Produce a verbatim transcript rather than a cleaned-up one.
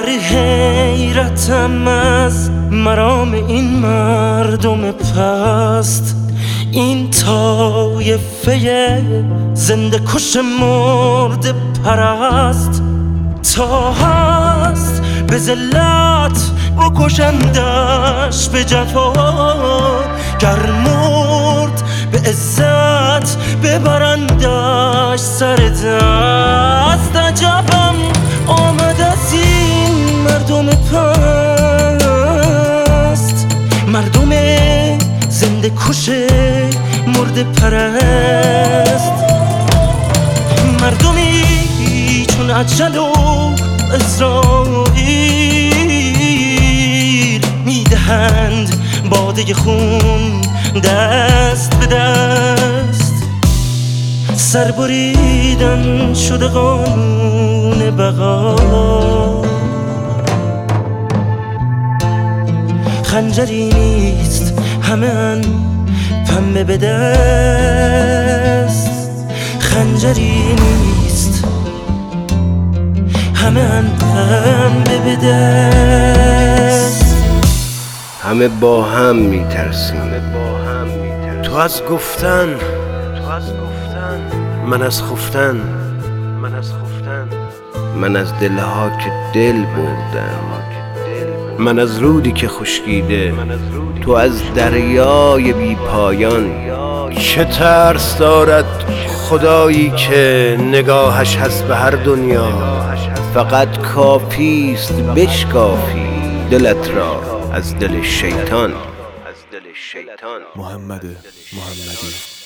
در حیرتم از مرام این مردم پست، این طایفه زنده کش مرد پرست. تا هست به ذلت بکشندش به جفا، گر مرد به عزت ببرندش سر دست. عجبم آمد از این مردم پست، مردم زنده کش مرد پرست. مردمی چون اجل و اسرائیل میدهند باده خون دست به دست. سر بریدن شده قانون بقا، خنجری نیست همه پنبه به دست. خنجری نیست همه پنبه به دست. همه با هم میترسیم، تو از گفتن، من از خفتن، من از دلها که دل بردم، من از رودی که خشکیده، تو از دریای بی پایان. چه ترس دارد خدایی که نگاهش هست به هر دنیا، فقط کافیست بشکافی دلت را از دل شیطان. محمد محمدی